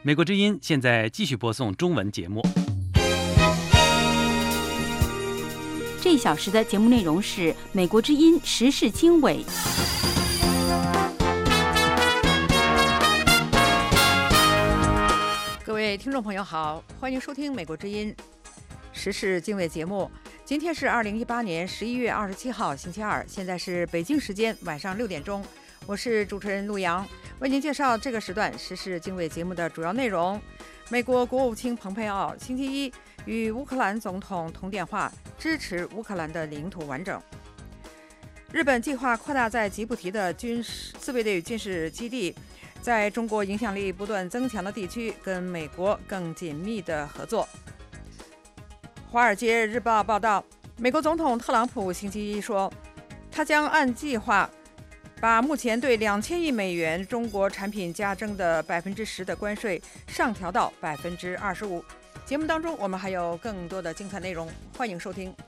美国之音现在继续播送中文节目。 这一小时的节目内容是美国之音时事经纬。 各位听众朋友好，欢迎收听美国之音时事经纬节目。今天是2018年11月27号星期二，现在是北京时间晚上6点钟。我是主持人陆阳，为您介绍这个时段时事经纬节目的主要内容。美国国务卿蓬佩奥星期一与乌克兰总统通电话，支持乌克兰的领土完整。日本计划扩大在吉布提的自卫队军事基地，在中国影响力不断增强的地区跟美国更紧密的合作。华尔街日报报道，美国总统特朗普星期一说，他将按计划把目前对2000亿美元中国产品加征的10%的关税上调到25%。节目当中我们还有更多的精彩内容，欢迎收听。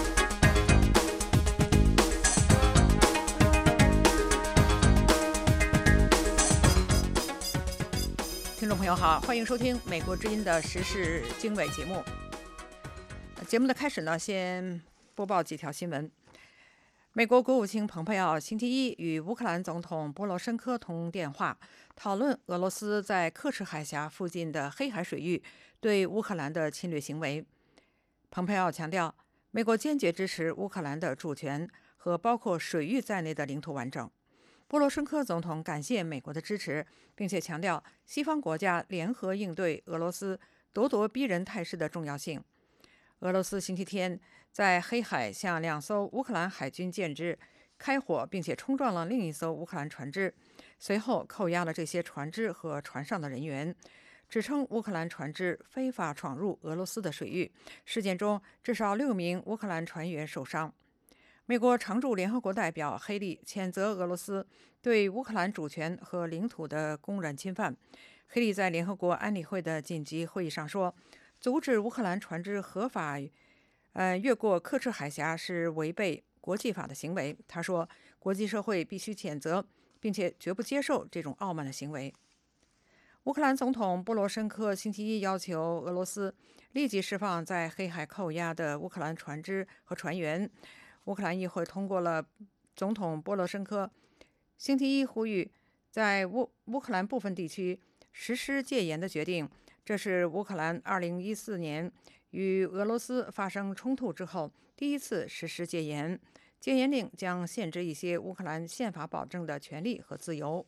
听众朋友好，欢迎收听美国之音的时事经纬节目。节目的开始呢，先播报几条新闻。美国国务卿蓬佩奥星期一与乌克兰总统波罗申科通电话，讨论俄罗斯在刻赤海峡附近的黑海水域对乌克兰的侵略行为。蓬佩奥强调，美国坚决支持乌克兰的主权和包括水域在内的领土完整。波罗申科总统感谢美国的支持，并且强调西方国家联合应对俄罗斯咄咄逼人态势的重要性。俄罗斯星期天在黑海向2艘乌克兰海军舰只开火，并且冲撞了另一艘乌克兰船只，随后扣押了这些船只和船上的人员，指称乌克兰船只非法闯入俄罗斯的水域。事件中至少6名乌克兰船员受伤。美国常驻联合国代表黑利谴责俄罗斯对乌克兰主权和领土的公然侵犯。黑利在联合国安理会的紧急会议上说，阻止乌克兰船只合法越过刻赤海峡是违背国际法的行为。他说，国际社会必须谴责，并且绝不接受这种傲慢的行为。乌克兰总统波罗申科星期一要求俄罗斯立即释放在黑海扣押的乌克兰船只和船员。乌克兰议会通过了总统波罗申科星期一呼吁在乌克兰部分地区实施戒严的决定。这是乌克兰2014年与俄罗斯发生冲突之后第一次实施戒严。戒严令将限制一些乌克兰宪法保证的权利和自由。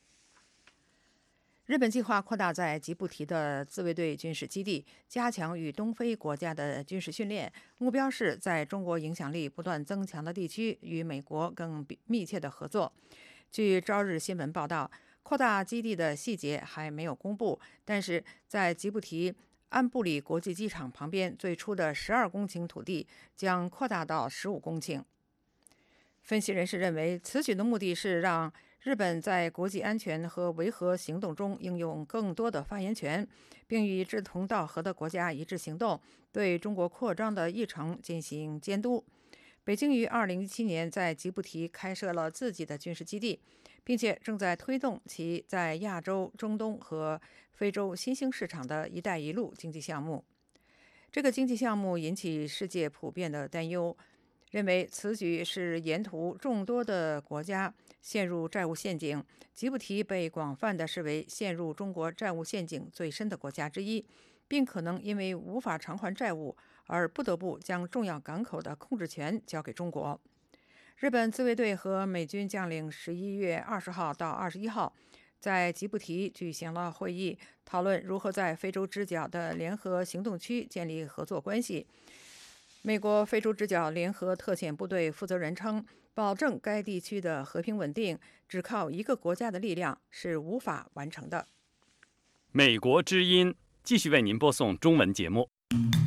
日本计划扩大在吉布提的自卫队军事基地，加强与东非国家的军事训练，目标是在中国影响力不断增强的地区与美国更密切的合作。据朝日新闻报道，扩大基地的细节还没有公布，但是在吉布提安布里国际机场旁边最初的12公顷土地将扩大到15公顷。分析人士认为，此举的目的是让日本在国际安全和维和行动中应用更多的发言权，并与志同道合的国家一致行动，对中国扩张的议程进行监督。北京于2017年在吉布提开设了自己的军事基地，并且正在推动其在亚洲、中东和非洲新兴市场的一带一路经济项目。这个经济项目引起世界普遍的担忧，认为此举是沿途众多的国家陷入债务陷阱。吉布提被广泛地视为陷入中国债务陷阱最深的国家之一，并可能因为无法偿还债务而不得不将重要港口的控制权交给中国。日本自卫队和美军将领11月20号到21号在吉布提举行了会议，讨论如何在非洲之角的联合行动区建立合作关系。美国非洲之角联合特遣部队负责人称，保证该地区的和平稳定只靠一个国家的力量是无法完成的。 美国之音继续为您播送中文节目。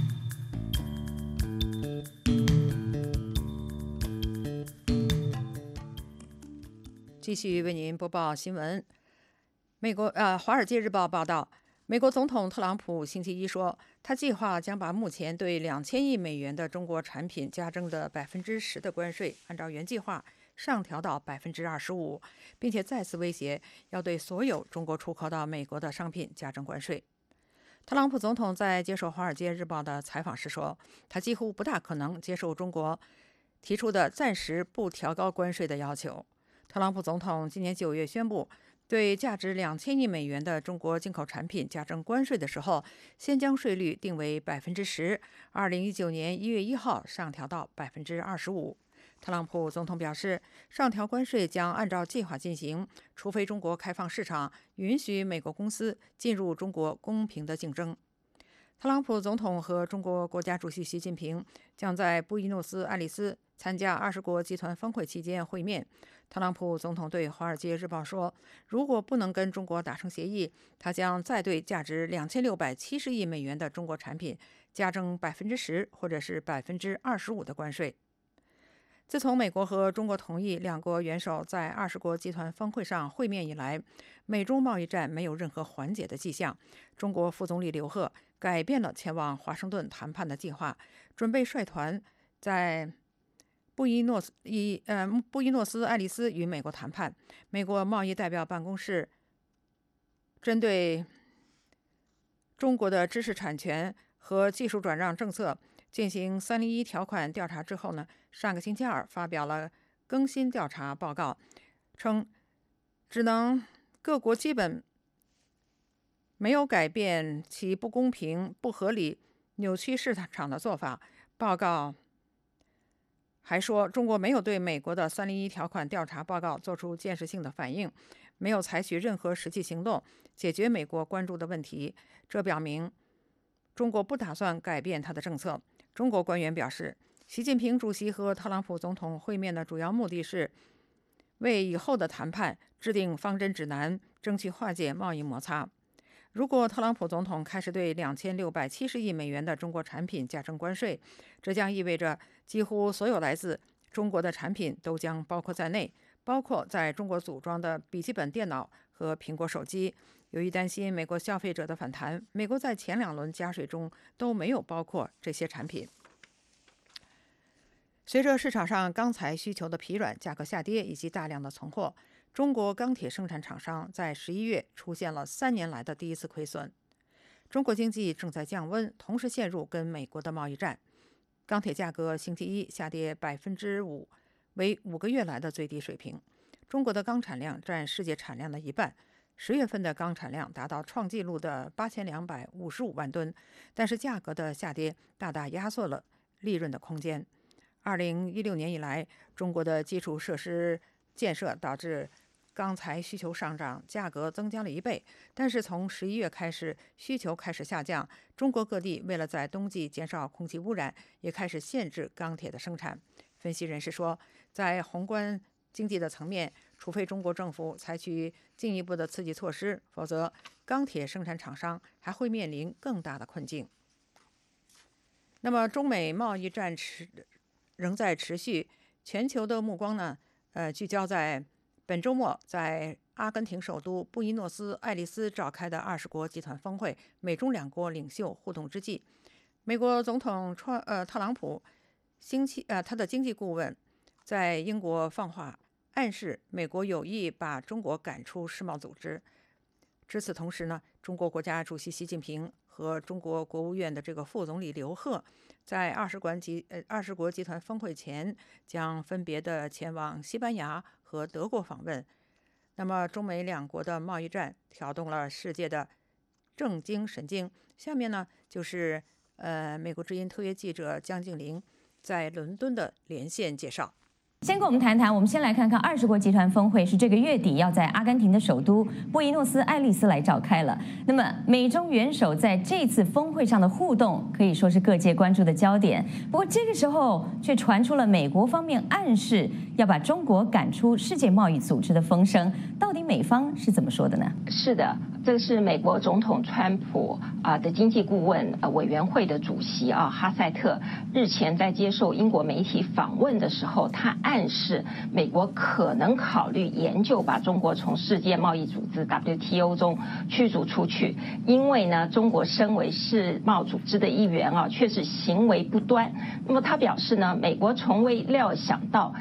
继续为您播报新闻。华尔街日报报道，美国总统特朗普星期一说，他计划将把目前对2000亿美元的中国产品加征的10%的关税，按照原计划上调到25%，并且再次威胁要对所有中国出口到美国的商品加征关税。特朗普总统在接受《华尔街日报》的采访时说，他几乎不大可能接受中国提出的暂时不调高关税的要求。特朗普总统今年9月宣布对价值2000亿美元的中国进口产品加征关税的时候，先将税率定为10%，2019年1月1号上调到25%。特朗普总统表示，上调关税将按照计划进行，除非中国开放市场，允许美国公司进入中国公平的竞争。特朗普总统和中国国家主席习近平将在布宜诺斯艾利斯参加20国集团峰会期间会面。特朗普总统对《华尔街日报》说，如果不能跟中国达成协议，他将再对价值2670亿美元的中国产品加征10%或者是25%的关税。自从美国和中国同意两国元首在20国集团峰会上会面以来，美中贸易战没有任何缓解的迹象。中国副总理刘鹤改变了前往华盛顿谈判的计划，准备率团在布宜诺斯艾利斯与美国谈判。美国贸易代表办公室针对中国的知识产权和技术转让政策进行301条款调查之后呢，上个星期二发表了更新调查报告，称各国基本没有改变其不公平、不合理、扭曲市场的做法。报告还说，中国没有对美国的301条款调查报告做出建设性的反应，没有采取任何实际行动解决美国关注的问题，这表明中国不打算改变它的政策。中国官员表示，习近平主席和特朗普总统会面的主要目的是为以后的谈判制定方针指南，争取化解贸易摩擦。如果特朗普总统开始对2670亿美元的中国产品加征关税，这将意味着几乎所有来自中国的产品都将包括在内，包括在中国组装的笔记本电脑和苹果手机。由于担心美国消费者的反弹，美国在前2轮加税中都没有包括这些产品。随着市场上钢材需求的疲软、价格下跌以及大量的存货，中国钢铁生产厂商在11月出现了3年来的第一次亏损。中国经济正在降温，同时陷入跟美国的贸易战。钢铁价格星期一下跌5%，为5个月来的最低水平。中国的钢产量占世界产量的一半，10月份的钢产量达到创纪录的8255万吨，但是价格的下跌大大压缩了利润的空间。2016年以来，中国的基础设施建设导致钢材需求上涨，价格增加了1倍。但是从11月开始，需求开始下降。中国各地为了在冬季减少空气污染，也开始限制钢铁的生产。分析人士说，在宏观经济的层面，除非中国政府采取进一步的刺激措施，否则钢铁生产厂商还会面临更大的困境。那么，中美贸易战仍在持续，全球的目光呢，聚焦在本周末在阿根廷首都布宜诺斯艾利斯召开的20国集团峰会，美中2国领袖互动之际，美国总统特朗普他的经济顾问在英国放话，暗示美国有意把中国赶出世贸组织。值此同时呢，中国国家主席习近平和中国国务院的这个副总理刘鹤在20国集团峰会前将分别的前往西班牙和德国访问。那么中美2国的贸易战挑动了世界的政经神经。下面呢就是美国之音特约记者江静玲在伦敦的连线介绍。 先跟我们谈谈，我们先来看看20国集团峰会是这个月底要在阿根廷的首都布宜诺斯艾利斯来召开了。那么美中元首在这次峰会上的互动可以说是各界关注的焦点。不过这个时候却传出了美国方面暗示要把中国赶出世界贸易组织的风声，到底美方是怎么说的呢？ 是的，这个是美国总统川普的经济顾问委员会的主席哈塞特日前在接受英国媒体访问的时候，他暗示美国可能考虑研究把中国从世界贸易组织 WTO 中驱逐出去，因为呢，中国身为世贸组织的一员确实行为不端。那么他表示呢，美国从未料想到一个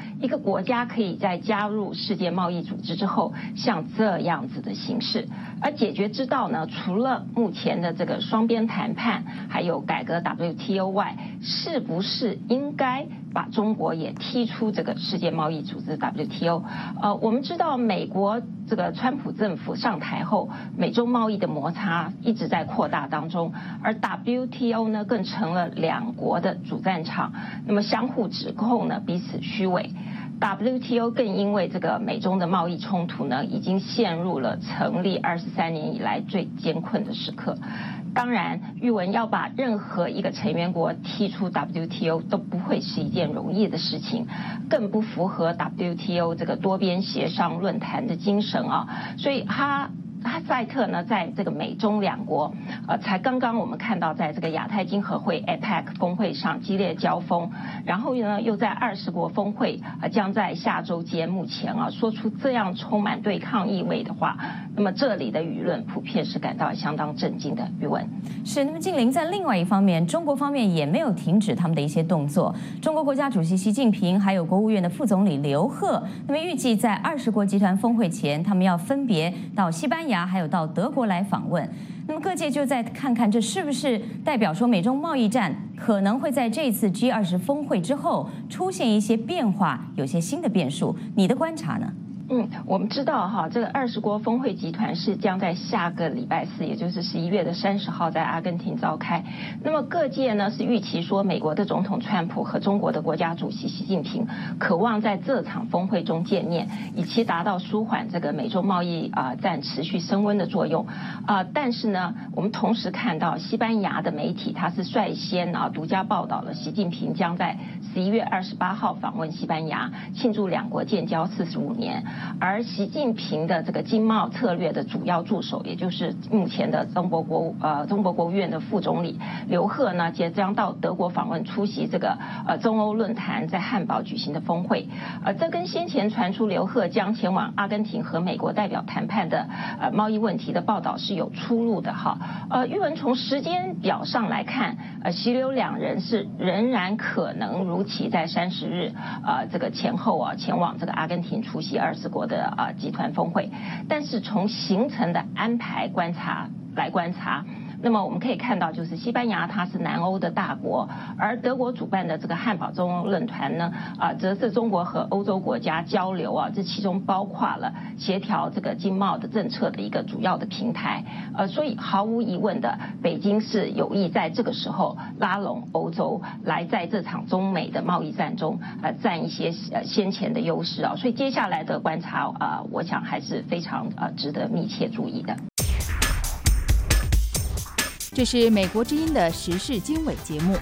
国家可以在加入世界贸易组织之后，像这样子的形式。而解决之道呢，除了目前的这个双边谈判，还有改革 WTO 外，是不是应该把中国也踢出这个世界贸易组织 WTO？ 我们知道美国这个川普政府上台后，美中贸易的摩擦一直在扩大当中，而 WTO 呢更成了两国的主战场，那么相互指控呢彼此虚伪。WTO 更因为这个美中的贸易冲突呢，已经陷入了成立23年以来最艰困的时刻。当然，玉文要把任何一个成员国踢出 WTO 都不会是一件容易的事情，更不符合 WTO 这个多边协商论坛的精神啊。所以哈萨特呢，在这个美中两国，才刚刚我们看到，在这个亚太经合会 APEC 峰会上激烈交锋，然后呢，又在20国峰会将在下周揭幕前说出这样充满对抗意味的话，那么这里的舆论普遍是感到相当震惊的。宇文是，那么静玲在另外一方面，中国方面也没有停止他们的一些动作。中国国家主席习近平还有国务院的副总理刘鹤，那么预计在20国集团峰会前，他们要分别到西班牙还有到德国来访问。那么各界就在看看这是不是代表说美中贸易战可能会在这次 G20 峰会之后出现一些变化，有些新的变数。你的观察呢？ 我们知道这个20国峰会集团是将在下个礼拜4，也就是11月30号在阿根廷召开。那么各界呢是预期说，美国的总统川普和中国的国家主席习近平渴望在这场峰会中见面，以期达到舒缓这个美中贸易战持续升温的作用。但是呢，我们同时看到西班牙的媒体它是率先独家报道了习近平将在11月28号访问西班牙，庆祝两国建交45年。而习近平的这个经贸策略的主要助手，也就是目前的中国国务院的副总理刘鹤呢，即将到德国访问，出席这个中欧论坛在汉堡举行的峰会。这跟先前传出刘鹤将前往阿根廷和美国代表谈判的贸易问题的报道是有出入的玉文从时间表上来看，习刘两人是仍然可能如期在30日这个前后前往这个阿根廷出席20国的集团峰会，但是从行程的安排观察，那么我们可以看到，就是西班牙它是南欧的大国，而德国主办的这个汉堡中欧论坛呢，则是中国和欧洲国家交流这其中包括了协调这个经贸的政策的一个主要的平台。所以毫无疑问的，北京是有意在这个时候拉拢欧洲，来在这场中美的贸易战中占一些先前的优势所以接下来的观察我想还是非常值得密切注意的。 这是美国之音的时事经纬节目。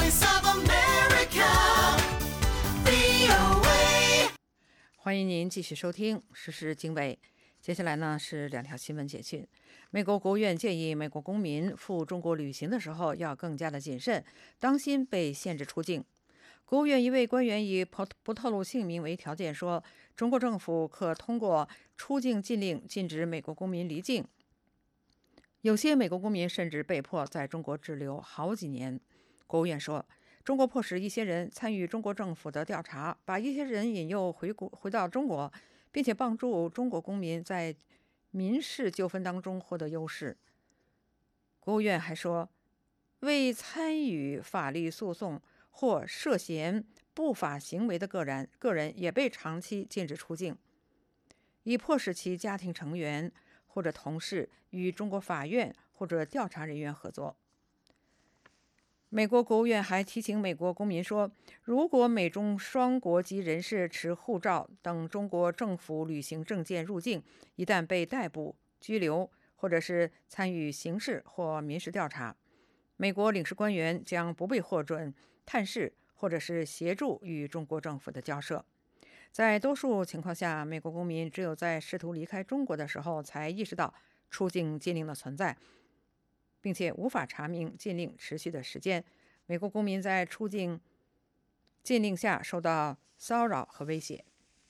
欢迎您继续收听时事经纬。接下来呢是2条新闻简讯。美国国务院建议美国公民赴中国旅行的时候要更加的谨慎，当心被限制出境。国务院一位官员以不透露姓名为条件说，中国政府可通过出境禁令禁止美国公民离境。有些美国公民甚至被迫在中国滞留好几年。国务院说，中国迫使一些人参与中国政府的调查，把一些人引诱回到中国，并且帮助中国公民在民事纠纷当中获得优势。国务院还说，未参与法律诉讼或涉嫌不法行为的个人也被长期禁止出境，以迫使其家庭成员或者同事与中国法院或者调查人员合作。美国国务院还提醒美国公民说，如果美中双国籍人士持护照等中国政府旅行证件入境，一旦被逮捕、拘留或者是参与刑事或民事调查，美国领事官员将不被获准探视或者是协助与中国政府的交涉。在多数情况下，美国公民只有在试图离开中国的时候才意识到出境禁令的存在，并且无法查明禁令持续的时间。美国公民在出境禁令下受到骚扰和威胁。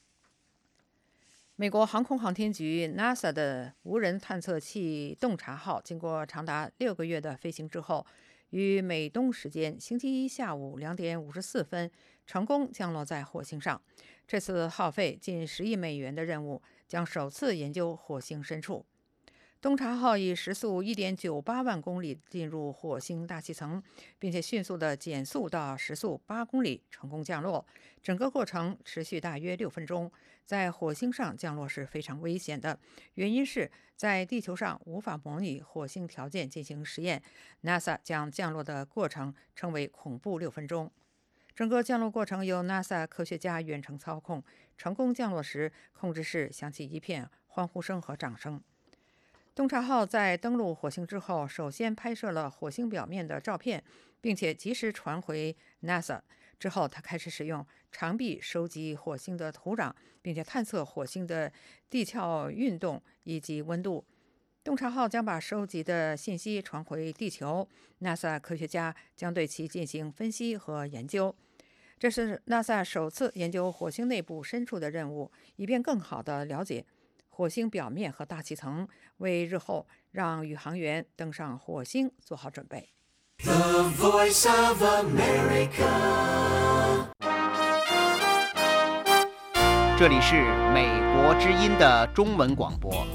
美国航空航天局 NASA 的无人探测器洞察号经过长达6个月的飞行之后，于美东时间星期一下午2点54分成功降落在火星上。 这次耗费近10亿美元的任务将首次研究火星深处。东查号以时速1.98万公里进入火星大气层，并且迅速地减速到时速8公里，成功降落。整个过程持续大约6分钟。在火星上降落是非常危险的，原因是在地球上无法模拟火星条件进行实验。NASA 将降落的过程称为恐怖6分钟。整个降落过程由 NASA 科学家远程操控，成功降落时，控制室响起一片欢呼声和掌声。东查号在登陆火星之后，首先拍摄了火星表面的照片，并且及时传回 NASA。之后，他开始使用长臂收集火星的土壤，并且探测火星的地壳运动以及温度。东查号将把收集的信息传回地球 ，NASA 科学家将对其进行分析和研究。这是 NASA 首次研究火星内部深处的任务，以便更好地了解火星表面和大气层，为日后让宇航员登上火星做好准备。 The Voice of America. 这里是美国之音的中文广播。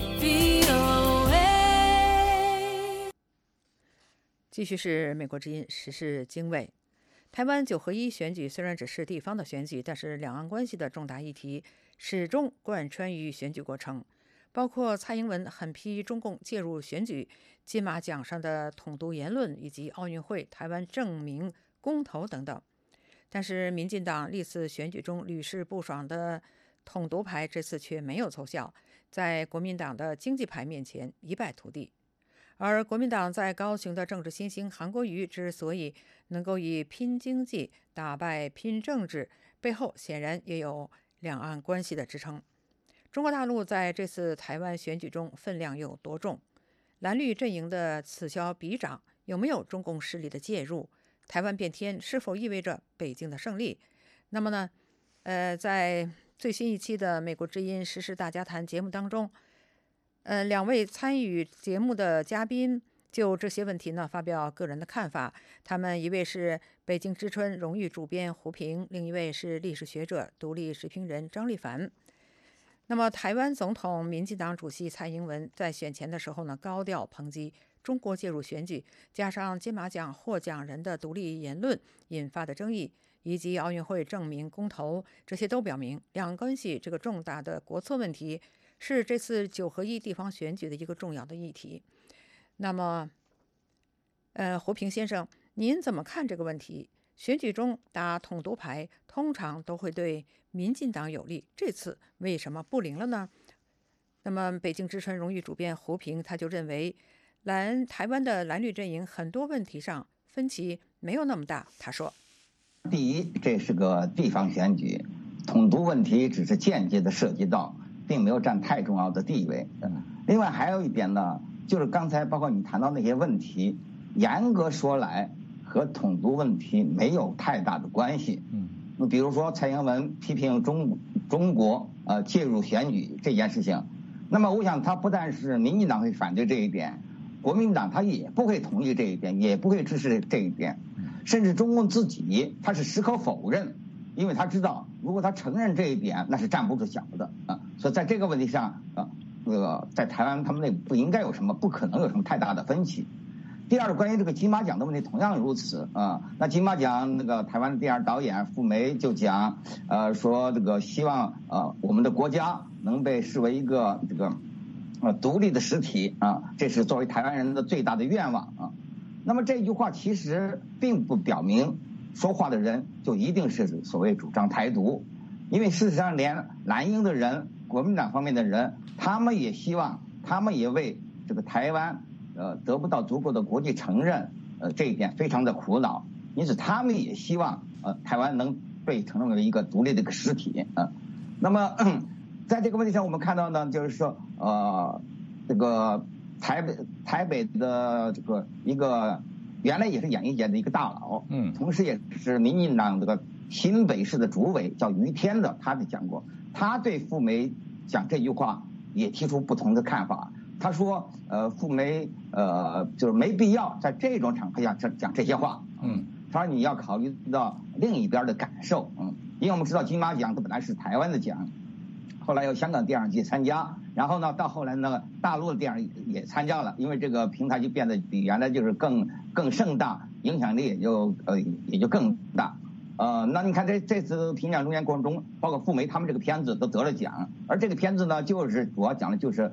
继续是美国之音时事经纬。台湾9合1选举虽然只是地方的选举，但是两岸关系的重大议题始终贯穿于选举过程，包括蔡英文狠批中共介入选举、金马奖上的统独言论，以及奥运会、台湾证明公投等等。但是民进党历次选举中屡试不爽的统独牌，这次却没有奏效，在国民党的经济牌面前一败涂地。而国民党在高雄的政治新星韩国瑜之所以能够以拼经济打败拼政治，背后显然也有两岸关系的支撑。中国大陆在这次台湾选举中分量有多重？蓝绿阵营的此消彼长，有没有中共势力的介入？台湾变天是否意味着北京的胜利？那么呢，在最新一期的美国之音时事大家谈节目当中，两位参与节目的嘉宾就这些问题呢发表个人的看法。他们一位是北京之春荣誉主编胡平，另一位是历史学者、独立时评人张立凡。那么台湾总统民进党主席蔡英文在选前的时候呢，高调抨击中国介入选举，加上金马奖获奖人的独立言论引发的争议，以及奥运会证明公投，这些都表明两岸关系这个重大的国策问题是这次9合1地方选举的一个重要的议题。那么胡平先生，您怎么看这个问题？选举中打统独牌通常都会对民进党有利，这次为什么不灵了呢？那么北京之春荣誉主编胡平他就认为，台湾的蓝绿阵营很多问题上分歧没有那么大。他说， 第一，这是个地方选举，统独问题只是间接的涉及到，并没有占太重要的地位。另外还有一点呢，就是刚才包括你谈到那些问题，严格说来和统独问题没有太大的关系。那比如说蔡英文批评中国介入选举这件事情，那么我想他不但是民进党会反对这一点，国民党他也不会同意这一点，也不会支持这一点，甚至中共自己他是矢口否认，因为他知道如果他承认这一点，那是站不住脚的啊。所以在这个问题上在台湾他们内部不应该有什么，不可能有什么太大的分歧。第二，关于这个金马奖的问题同样如此啊。那金马奖那个台湾的电影导演傅梅就讲，说这个希望我们的国家能被视为一个这个独立的实体啊，这是作为台湾人的最大的愿望啊。那么这句话其实并不表明说话的人就一定是所谓主张台独，因为事实上连蓝营的人、国民党方面的人，他们也希望，他们也为这个台湾得不到足够的国际承认，这一点非常的苦恼，因此他们也希望台湾能被承认为一个独立的一个实体啊。那么在这个问题上，我们看到呢，就是说这个台北的这个一个原来也是演艺界的一个大佬，同时也是民进党这个新北市的主委叫于天的，他就讲过，他对傅梅讲这句话也提出不同的看法。他说傅梅就是没必要在这种场合下讲这些话，他说你要考虑到另一边的感受， 因为我们知道金马奖它本来是台湾的奖，后来有香港电影节参加，然后呢到后来呢大陆的电影也参加了，因为这个平台就变得比原来就是更盛大，影响力也就更大。那你看这次评奖中间过程中，包括傅梅他们这个片子都得了奖，而这个片子呢，就是主要讲的就是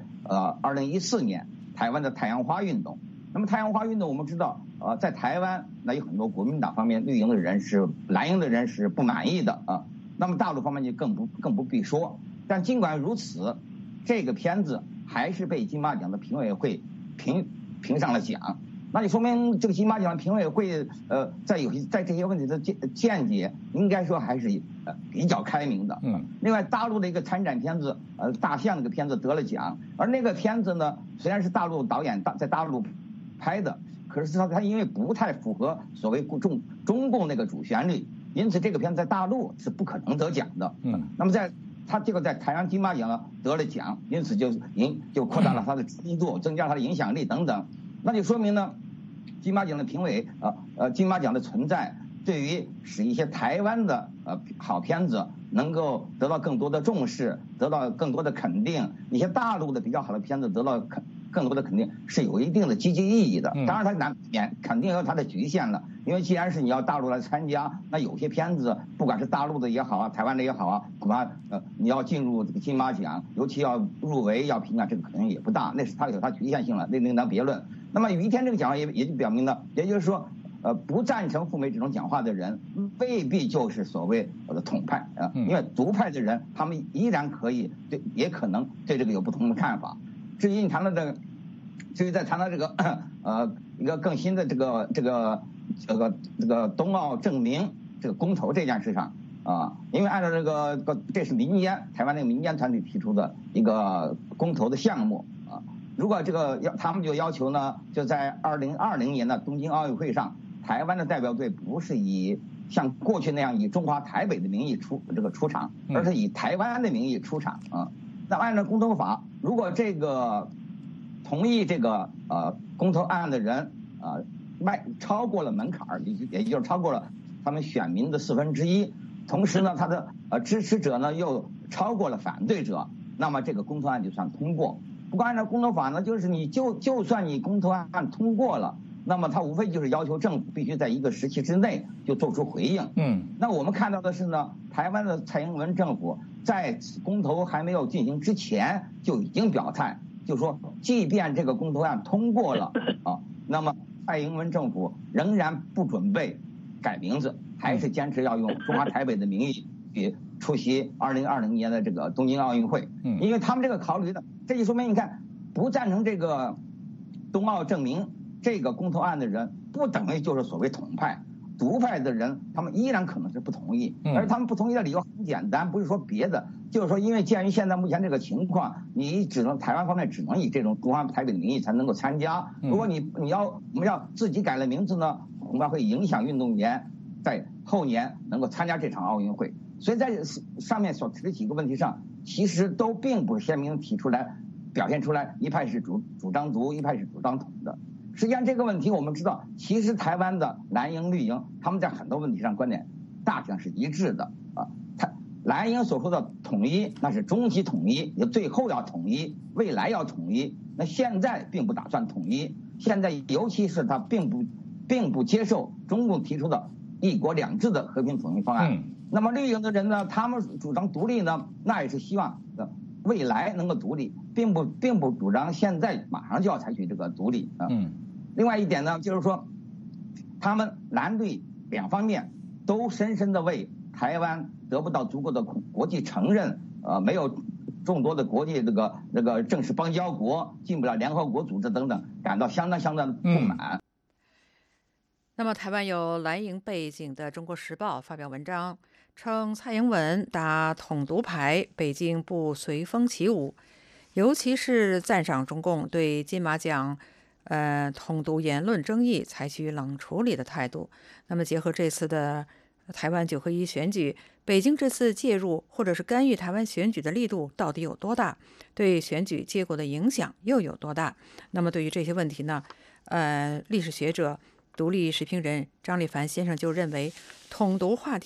2014年台湾的太阳花运动。那么太阳花运动我们知道，在台湾那有很多国民党方面绿营的人是蓝营的人是不满意的啊。那么大陆方面就更不必说。但尽管如此，这个片子还是被金马奖的评委会评上了奖。那就说明这个金马奖评委会在这些问题的见解，应该说还是比较开明的。另外大陆的一个参展片子大象那个片子得了奖，而那个片子呢虽然是大陆导演在大陆拍的，可是他因为不太符合所谓中共那个主旋律，因此这个片子在大陆是不可能得奖的。那么他这个在台湾金马奖呢得了奖，因此就扩大了他的知名度，增加他的影响力等等。那就说明呢，金马奖的评委金马奖的存在，对于使一些台湾的好片子能够得到更多的重视，得到更多的肯定，一些大陆的比较好的片子得到更多的肯定，是有一定的积极意义的。当然它难免肯定有它的局限了，因为既然是你要大陆来参加，那有些片子不管是大陆的也好啊，台湾的也好啊，恐怕你要进入这个金马奖，尤其要入围要评奖，这个可能也不大，那是它有它局限性了，那另当别论。那么于天这个讲话也就表明了，也就是说不赞成傅梅这种讲话的人未必就是所谓的统派因为独派的人他们依然可以也可能对这个有不同的看法。至于你谈到至于再谈到这个一个更新的这个冬奥证明这个公投这件事上因为按照这是台湾那个民间团体提出的一个公投的项目如果他们就要求呢，就在2020年的东京奥运会上，台湾的代表队不是以像过去那样以中华台北的名义出场，而是以台湾的名义出场那按照公投法，如果这个同意这个公投案的人超过了门槛，也就是超过了他们选民的1/4，同时呢他的支持者呢又超过了反对者，那么这个公投案就算通过。不过按照公投法呢，就是你就算你公投案通过了，那么它无非就是要求政府必须在一个时期之内就做出回应。那我们看到的是呢，台湾的蔡英文政府在公投还没有进行之前就已经表态，就说即便这个公投案通过了那么蔡英文政府仍然不准备改名字，还是坚持要用中华台北的名义去出席2020年的这个东京奥运会。因为他们这个考虑的，这就说明你看不赞成这个冬奥证明这个公投案的人，不等于就是所谓统派，独派的人他们依然可能是不同意，而他们不同意的理由很简单，不是说别的，就是说因为鉴于现在目前这个情况，你台湾方面只能以这种中华台北的名义才能够参加，如果我们要自己改了名字呢，恐怕会影响运动员在后年能够参加这场奥运会。所以在上面所提的几个问题上，其实都并不鲜明提出来表现出来一派是主张独，一派是主张统的。实际上这个问题我们知道，其实台湾的蓝营绿营他们在很多问题上观点大体上是一致的蓝营所说的统一那是终极统一，也最后要统一，未来要统一，那现在并不打算统一，现在尤其是他并不接受中共提出的1国2制的和平统一方案。那么绿营的人呢，他们主张独立呢，那也是希望未来能够独立，并不主张现在马上就要采取这个独立另外一点呢，就是说他们蓝绿两方面都深深的为台湾得不到足够的国际承认没有众多的国际这个正式邦交国，进不了联合国组织等等，感到相当的不满。 那么台湾有蓝营背景的《中国时报》发表文章称，蔡英文打统独牌，北京不随风起舞，尤其是赞赏中共对金马奖统独言论争议采取冷处理的态度。那么结合这次的台湾9合1选举，北京这次介入或者是干预台湾选举的力度到底有多大，对选举结果的影响又有多大？那么对于这些问题呢，历史学者独立时评人张立凡先生就认为，统独话题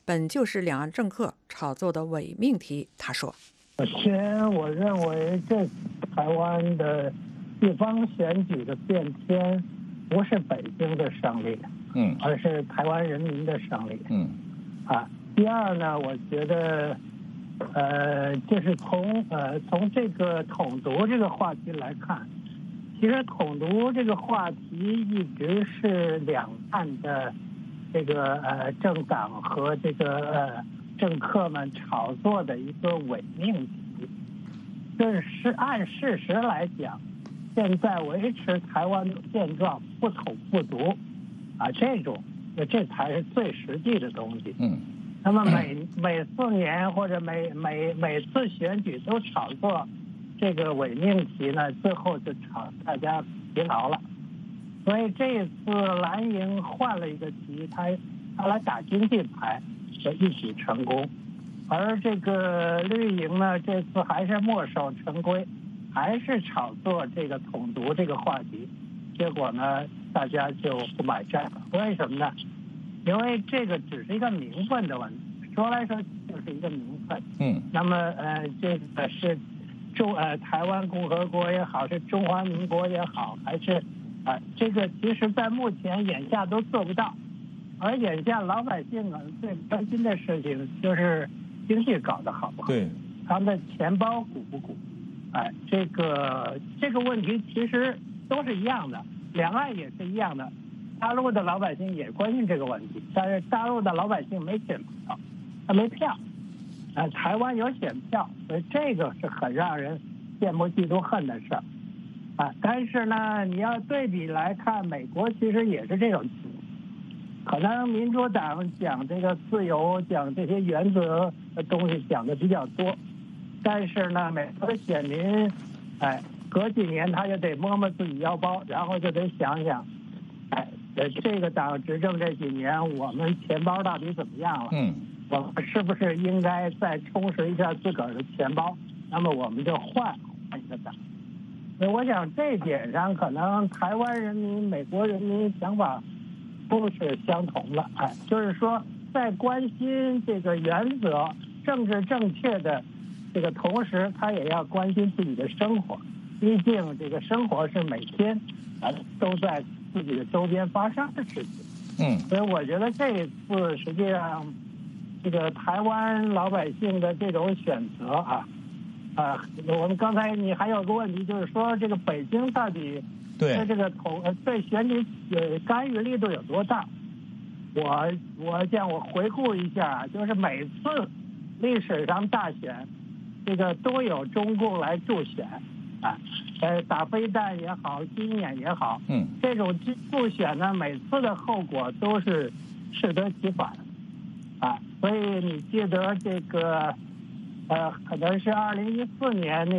本就是两岸政客炒作的伪命题。他说：“ 首先，我认为这次台湾的地方选举的变天，不是北京的胜利，而是台湾人民的胜利，第二呢，我觉得，就是从这个统独这个话题来看，其实统独这个话题一直是两岸的这个政党和这个政客们炒作的一个伪命题。就是按事实来讲，现在维持台湾的现状不统不独，这才是最实际的东西。那么每4年或者每次选举都炒作这个伪命题呢，最后就大家疲劳了。所以这一次蓝营换了一个题，他来打经济牌，就一举成功。而这个绿营呢，这次还是墨守成规，还是炒作这个统独这个话题，结果呢，大家就不买账了。为什么呢？因为这个只是一个名分的问题，说来说去就是一个名分。那么这个是台湾共和国也好，是中华民国也好，还是这个其实在目前眼下都做不到。而眼下老百姓最关心的事情就是经济搞得好不好，对，他们的钱包鼓不鼓？这个问题其实都是一样的，两岸也是一样的。大陆的老百姓也关心这个问题，但是大陆的老百姓没选票，他没票，台湾有选票，所以这个是很让人羡慕嫉妒恨的事儿，但是呢，你要对比来看，美国其实也是这种情况，可能民主党讲这个自由，讲这些原则的东西讲的比较多，但是呢，美国的选民，隔几年他就得摸摸自己腰包，然后就得想想，这个党执政这几年，我们钱包到底怎么样了？我们是不是应该再充实一下自个儿的钱包？那么我们就换一个党。所以我想这一点上，可能台湾人民、美国人民想法都是相同的。就是说，在关心这个原则、政治正确的这个同时，他也要关心自己的生活。毕竟这个生活是每天都在自己的周边发生的事情。所以我觉得这一次实际上，这个台湾老百姓的这种选择我们刚才你还有个问题，就是说这个北京到底对这个对选举干预力度有多大？我回顾一下，就是每次历史上大选，这个都有中共来助选。打飞弹也好，军演也好，这种助选呢，每次的后果都是适得其反，所以你记得这个，可能是2014年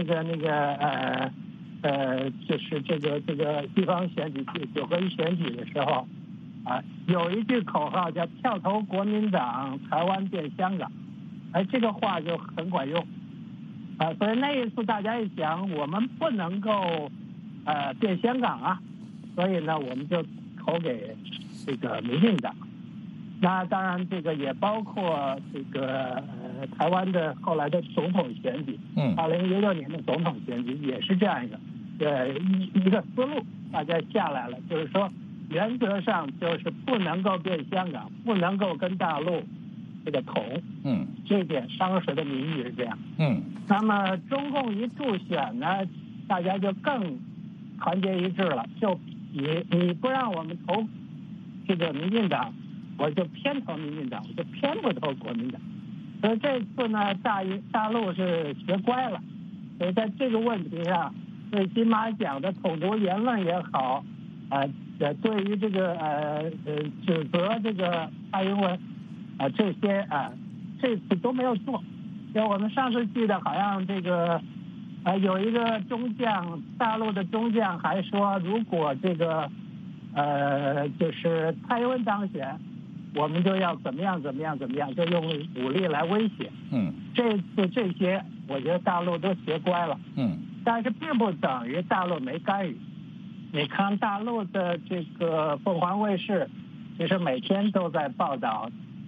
就是这个地方选举9合1选举的时候，有一句口号叫“票投国民党，台湾变香港”，这个话就很管用。所以那一次大家一想，我们不能够变香港所以呢，我们就投给这个民进党。那当然，这个也包括这个台湾的后来的总统选举，2016年的总统选举也是这样一个思路，大家下来了，就是说原则上就是不能够变香港，不能够跟大陆这个统，这点当时的民意是这样，那么中共一助选呢，大家就更团结一致了，就你不让我们投这个民进党，我就偏投民进党，我就偏不投国民党。所以这次呢，大陆是学乖了，所以在这个问题上，对金马奖的统独言论也好，对于这个指责这个蔡英文这些这次都没有做。就我们上次记得好像这个有一个中将，大陆的中将还说，如果这个就是蔡英文当选，我们就要怎么样，就用武力来威胁。这次这些我觉得大陆都学乖了。但是并不等于大陆没干预。你看大陆的这个凤凰卫视，其实每天都在报道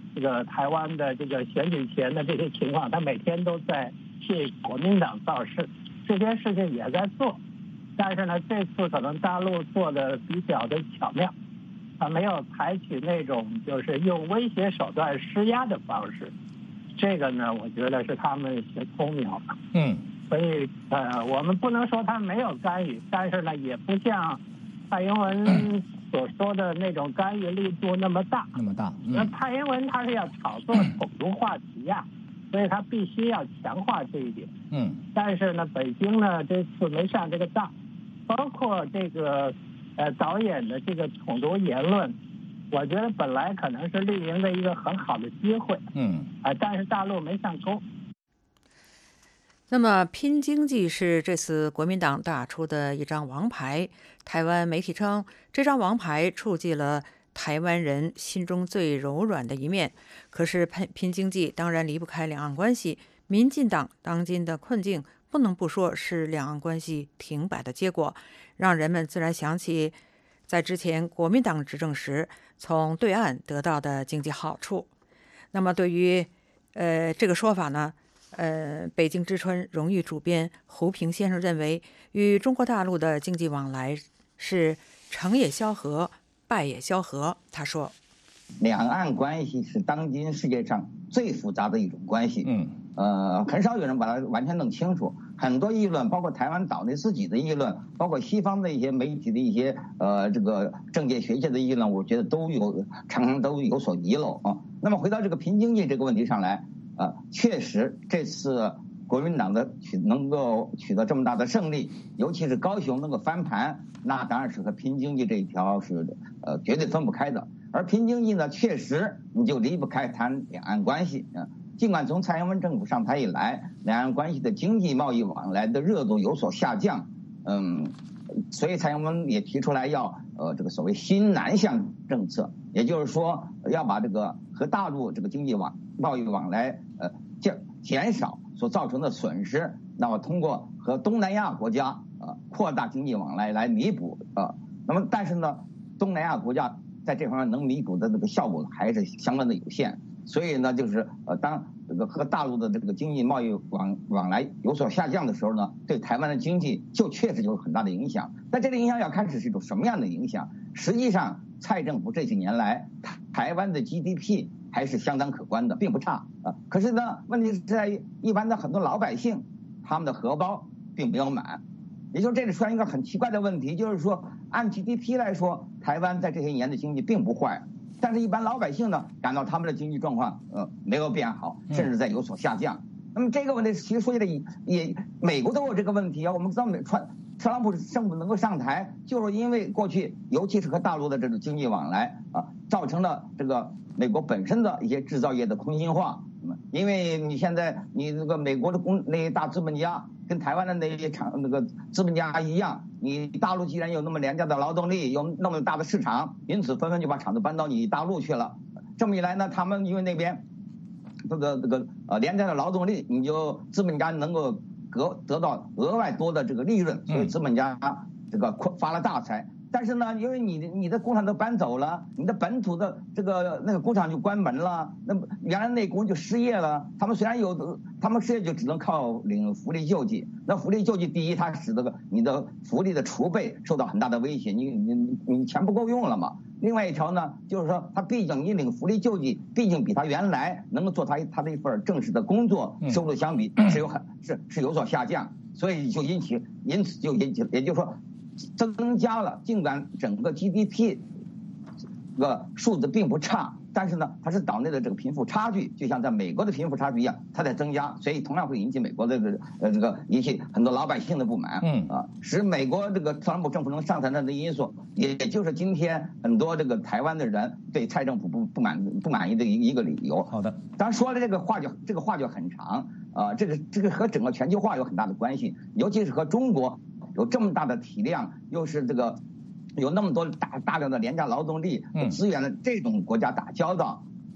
这个台湾的这个选举前的这些情况，他每天都在替国民党造势，这些事情也在做。但是呢，这次可能大陆做的比较的巧妙，他没有采取那种就是用威胁手段施压的方式。这个呢，我觉得是他们学聪明了。所以我们不能说他没有干预，但是呢，也不像蔡英文所说的那种干预力度那么大。那蔡英文他是要炒作统独话题呀，所以他必须要强化这一点。但是呢，北京呢这次没上这个当，包括这个导演的这个统独言论，我觉得本来可能是绿营的一个很好的机会。但是大陆没上钩。 那么拼经济是这次国民党打出的一张王牌，台湾媒体称这张王牌触及了台湾人心中最柔软的一面。可是拼经济当然离不开两岸关系，民进党当今的困境不能不说是两岸关系停摆的结果，让人们自然想起在之前国民党执政时从对岸得到的经济好处。那么对于这个说法呢，北京之春荣誉主编胡平先生认为，与中国大陆的经济往来是成也萧何，败也萧何。他说， 两岸关系是当今世界上最复杂的一种关系。很少有人把它完全弄清楚。很多议论，包括台湾岛内自己的议论，包括西方的一些媒体的一些这个政界学界的议论，我觉得常常都有所遗漏啊。那么回到这个拼经济这个问题上来，确实这次国民党能够取得这么大的胜利，尤其是高雄能够翻盘，那当然是和拼经济这一条是绝对分不开的。而拼经济呢，确实你就离不开谈两岸关系啊。尽管从蔡英文政府上台以来，两岸关系的经济贸易往来的热度有所下降，所以蔡英文也提出来要这个所谓新南向政策，也就是说要把这个和大陆这个经济贸易往来减少所造成的损失，那么通过和东南亚国家扩大经济往来来弥补那么但是呢，东南亚国家在这方面能弥补的这个效果还是相当的有限。所以呢，就是当这个和大陆的这个经济贸易往来有所下降的时候呢，对台湾的经济就确实有很大的影响。但这个影响要看是一种什么样的影响。实际上，蔡政府这几年来，台湾的 GDP 还是相当可观的，并不差啊。可是呢，问题是在于一般的很多老百姓，他们的荷包并没有满。也就是这里出现一个很奇怪的问题，就是说按 GDP 来说，台湾在这些年的经济并不坏。但是，一般老百姓呢，感到他们的经济状况没有变好，甚至在有所下降。那么这个问题其实说起来也美国都有这个问题啊。我们知道特朗普政府能够上台，就是因为过去尤其是和大陆的这种经济往来造成了这个美国本身的一些制造业的空心化。因为你现在你这个美国的那些大资本家跟台湾的那些那个资本家一样，你大陆既然有那么廉价的劳动力，有那么大的市场，因此纷纷就把厂子搬到你大陆去了。这么一来呢，他们因为那边这个廉价的劳动力，你就资本家能够得到额外多的这个利润，所以资本家这个发了大财。但是呢，因为你的工厂都搬走了，你的本土的那个工厂就关门了，那么原来那工人就失业了。他们虽然他们失业就只能靠领福利救济。那福利救济，第一，它使得你的福利的储备受到很大的威胁，你钱不够用了嘛。另外一条呢，就是说他毕竟你领福利救济，毕竟比他原来能够做他的一份正式的工作收入相比是有所下降，所以就因此就引起，也就是说增加了，尽管整个 GDP 这个数字并不差，但是呢，它是岛内的这个贫富差距，就像在美国的贫富差距一样，它在增加，所以同样会引起美国的引起很多老百姓的不满。使美国这个特朗普政府能上台的因素，也就是今天很多这个台湾的人对蔡政府不满意的一个理由。 好的， 当然说了这个话就很长这个和整个全球化有很大的关系，尤其是和中国有这么大的体量，又是这个有那么多大量的廉价劳动力资源的这种国家打交道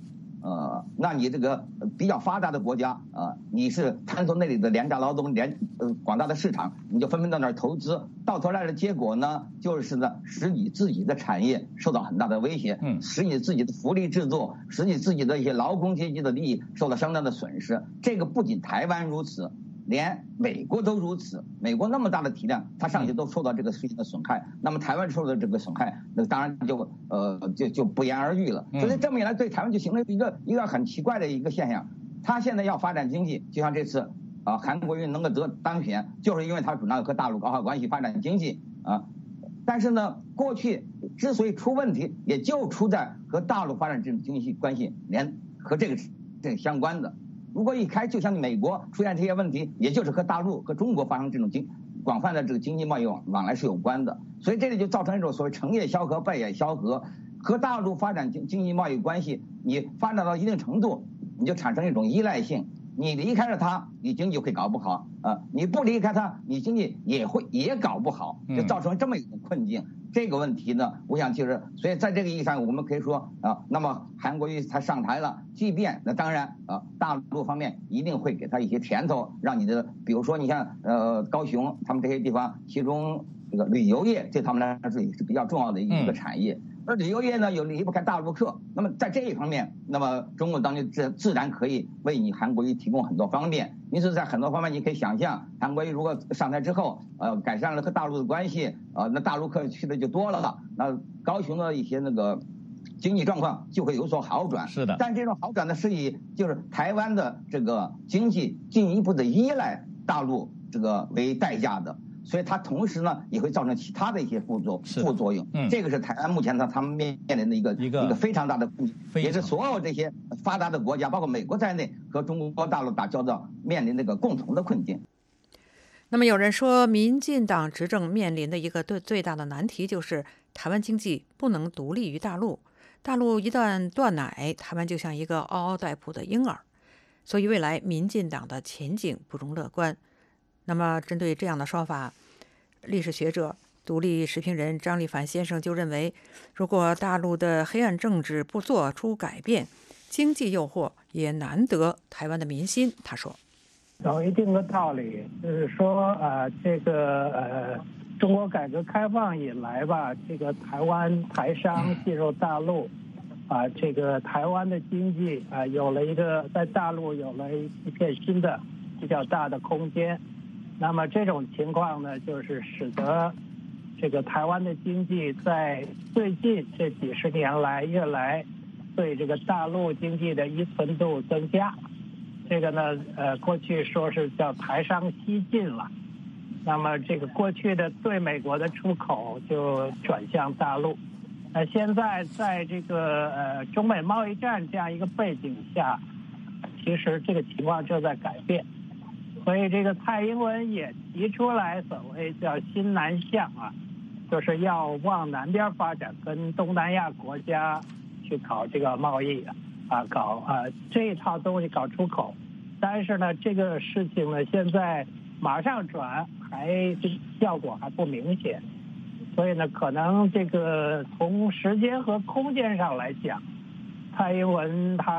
那你这个比较发达的国家你是探索那里的廉价劳动、广大的市场，你就纷纷到那儿投资，到头来的结果呢，就是呢，使你自己的产业受到很大的威胁，使你自己的福利制度，使你自己的一些劳工阶级的利益受到相当的损失。这个不仅台湾如此，连美国都如此。美国那么大的体量，它上去都受到这个事情的损害，那么台湾受到这个损害，那当然就不言而喻了。所以这么一来，对台湾就形成一个很奇怪的一个现象。他现在要发展经济，就像这次韩国瑜能够当选，就是因为他主张和大陆搞好关系，发展经济但是呢，过去之所以出问题，也就出在和大陆发展这种经济关系和这个相关的。如果一开，就像美国出现这些问题，也就是和大陆和中国发生这种广泛的这个经济贸易往来是有关的。所以这里就造成一种所谓成也萧何，败也萧何。和大陆发展经济贸易关系，你发展到一定程度，你就产生一种依赖性。你离开了它，你经济会搞不好你不离开它，你经济也搞不好，就造成这么一种困境。这个问题呢，我想就是，所以在这个意义上，我们可以说那么韩国瑜他上台了，即便那当然大陆方面一定会给他一些甜头，让你的，比如说你像高雄他们这些地方，其中这个旅游业对他们来说也是比较重要的一个产业。而旅游业呢，又离不开大陆客，那么在这一方面，那么中国当局自然可以为你韩国瑜提供很多方便。因此，在很多方面，你可以想象，韩国瑜如果上台之后，改善了和大陆的关系，那大陆客去的就多了，那高雄的一些那个经济状况就会有所好转。 是的， 但这种好转的是以就是台湾的这个经济进一步的依赖大陆这个为代价的。所以它同时呢也会造成其他的一些副作用。这个是台湾目前他们面临的一个非常大的困境，也是所有这些发达的国家，包括美国在内，和中国大陆打交道面临这个共同的困境。 那么有人说，民进党执政面临的一个最大的难题就是台湾经济不能独立于大陆，大陆一旦断奶，台湾就像一个嗷嗷待哺的婴儿，所以未来民进党的前景不容乐观。那么针对这样的说法，历史学者、独立时评人张立凡先生就认为，如果大陆的黑暗政治不做出改变，经济诱惑也难得台湾的民心。他说， 有一定的道理，就是说这个中国改革开放以来吧，这个台商进入大陆这个台湾的经济有了一个在大陆有了一片新的比较大的空间。那么这种情况呢，就是使得这个台湾的经济在最近这几十年来越来对这个大陆经济的依存度增加。这个呢过去说是叫台商西进了，那么这个过去的对美国的出口就转向大陆。现在在这个中美贸易战这样一个背景下，其实这个情况正在改变。所以这个蔡英文也提出来所谓叫新南向就是要往南边发展，跟东南亚国家去搞这个贸易搞这一套东西搞出口。但是呢，这个事情呢现在马上转这个效果还不明显，所以呢可能这个从时间和空间上来讲，蔡英文他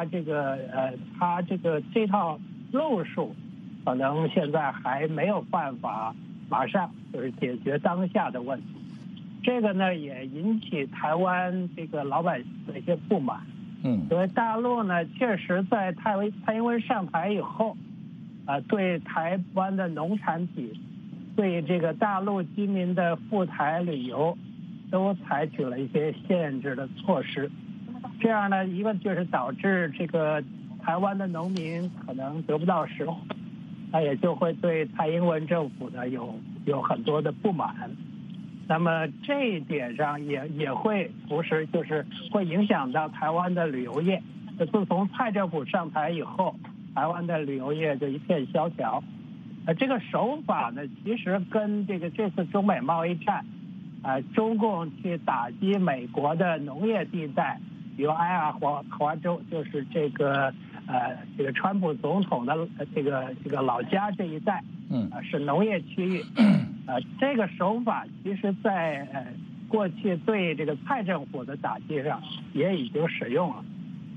这套路数可能现在还没有办法马上就是解决当下的问题。这个呢也引起台湾这个老百姓的一些不满。因为大陆呢确实在蔡英文上台以后对台湾的农产品，对这个大陆居民的赴台旅游都采取了一些限制的措施。这样呢，一个就是导致这个台湾的农民可能得不到食物，那也就会对蔡英文政府呢有很多的不满。那么这一点上也会同时就是会影响到台湾的旅游业。自从蔡政府上台以后，台湾的旅游业就一片萧条。这个手法呢，其实跟这次中美贸易战中共去打击美国的农业地带，比如爱荷华州，就是这个川普总统的这个老家这一带，是农业区域。这个手法其实在过去对这个蔡政府的打击上也已经使用了。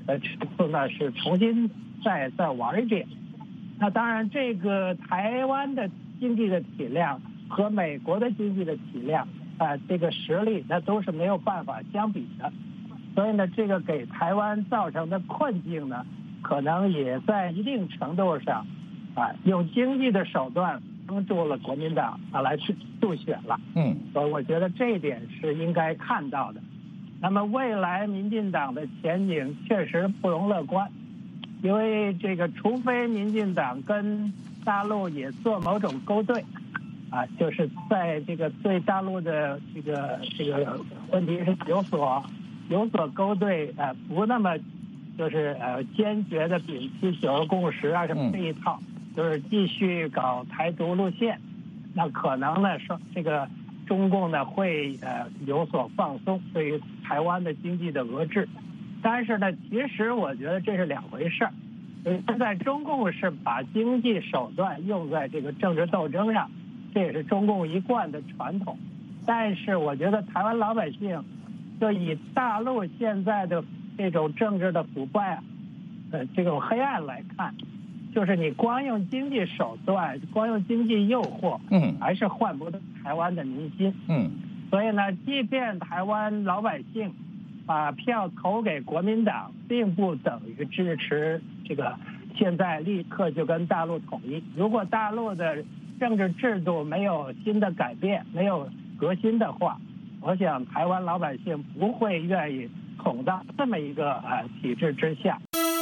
的尺度呢是重新再玩一遍。那当然，这个台湾的经济的体量和美国的经济的体量这个实力那都是没有办法相比的。所以呢，这个给台湾造成的困境呢，可能也在一定程度上用经济的手段帮助了国民党来去助选了。所以我觉得这一点是应该看到的。那么未来民进党的前景确实不容乐观，因为这个除非民进党跟大陆也做某种勾兑就是在这个对大陆的这个问题是有所勾兑不那么就是坚决的摒弃九二共识什么这一套，就是继续搞台独路线，那可能呢说这个中共呢会有所放松对于台湾的经济的遏制。但是呢，其实我觉得这是两回事儿。现在中共是把经济手段用在这个政治斗争上，这也是中共一贯的传统。但是我觉得台湾老百姓就以大陆现在的这种政治的腐败这种黑暗来看，就是你光用经济手段，光用经济诱惑还是换不得台湾的民心。所以呢，即便台湾老百姓把票投给国民党，并不等于支持这个现在立刻就跟大陆统一。如果大陆的政治制度没有新的改变，没有革新的话，我想台湾老百姓不会愿意捅到这么一个体制之下。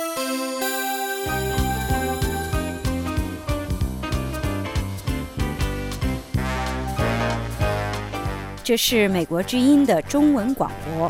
这是美国之音的中文广播。